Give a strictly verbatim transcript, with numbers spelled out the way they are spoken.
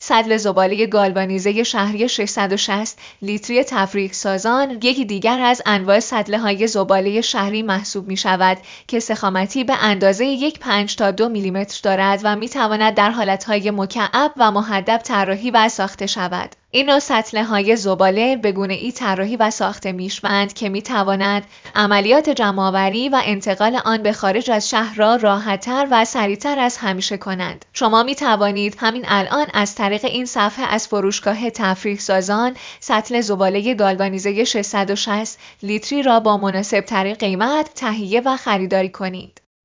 سطل زباله گالوانیزه شهری ششصد و شصت لیتری تفریق سازان یکی دیگر از انواع سطل‌های زباله شهری محسوب می شود که ضخامتی به اندازه یک پنج تا دو میلیمتر دارد و می تواند در حالتهای مکعب و محدب طراحی و ساخته شود. این نوع سطل‌های زباله به گونه‌ای طراحی و ساخته می‌شوند که می‌توانند عملیات جمع‌آوری و انتقال آن به خارج از شهر را راحت‌تر و سریع‌تر از همیشه کنند. شما می‌توانید همین الان از طریق این صفحه از فروشگاه تفریح سازان سطل زباله گالوانیزه ششصد و شصت لیتری را با مناسب‌ترین قیمت تهیه و خریداری کنید.